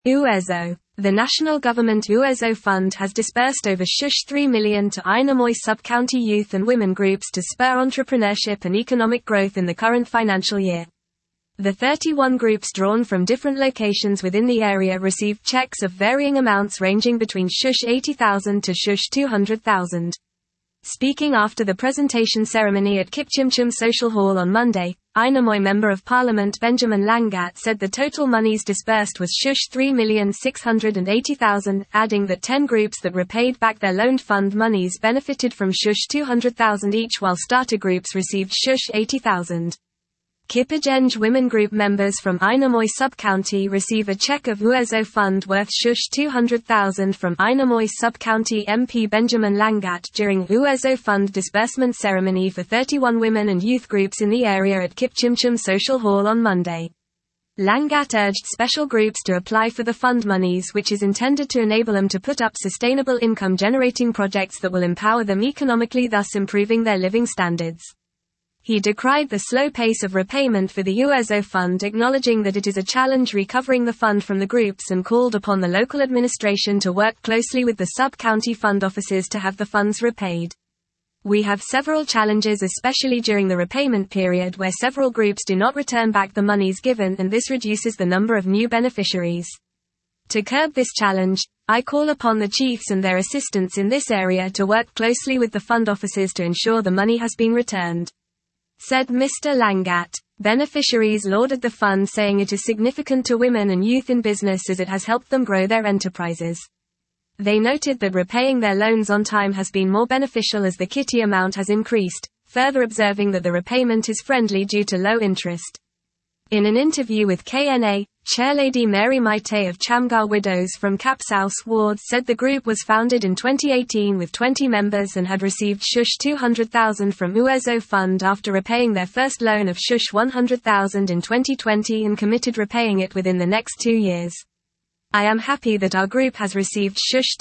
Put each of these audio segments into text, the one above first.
UEZO. The national government UEZO fund has disbursed over $3 million to Ainomoi sub-county youth and women groups to spur entrepreneurship and economic growth in the current financial year. The 31 groups drawn from different locations within the area received checks of varying amounts ranging between $80,000 to $200,000. Speaking after the presentation ceremony at Kipchimchim Social Hall on Monday, Ainomoi Member of Parliament Benjamin Langat said the total monies disbursed was $3,680,000, adding that 10 groups that repaid back their loaned fund monies benefited from $200,000 each, while starter groups received $80,000. Kipagenge women group members from Ainomoi sub-county receive a check of UEZO fund worth $200,000 from Ainomoi sub-county MP Benjamin Langat during UEZO fund disbursement ceremony for 31 women and youth groups in the area at Kipchimchim Social Hall on Monday. Langat urged special groups to apply for the fund monies, which is intended to enable them to put up sustainable income-generating projects that will empower them economically, thus improving their living standards. He decried the slow pace of repayment for the UEZO fund, acknowledging that it is a challenge recovering the fund from the groups, and called upon the local administration to work closely with the sub-county fund offices to have the funds repaid. We have several challenges, especially during the repayment period, where several groups do not return back the monies given, and this reduces the number of new beneficiaries. To curb this challenge, I call upon the chiefs and their assistants in this area to work closely with the fund offices to ensure the money has been returned, said Mr. Langat. Beneficiaries lauded the fund, saying it is significant to women and youth in business as it has helped them grow their enterprises. They noted that repaying their loans on time has been more beneficial as the kitty amount has increased, further observing that the repayment is friendly due to low interest. In an interview with KNA, Chairlady Mary Maite of Chamgar Widows from Capsous Ward said the group was founded in 2018 with 20 members and had received $200,000 from UEZO fund after repaying their first loan of $100,000 in 2020 and committed repaying it within the next 2 years. I am happy that our group has received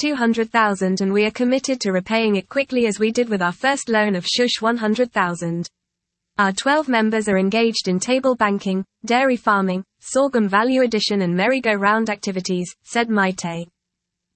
$200,000 and we are committed to repaying it quickly as we did with our first loan of $100,000. Our 12 members are engaged in table banking, dairy farming, sorghum value addition and merry-go-round activities, said Maite.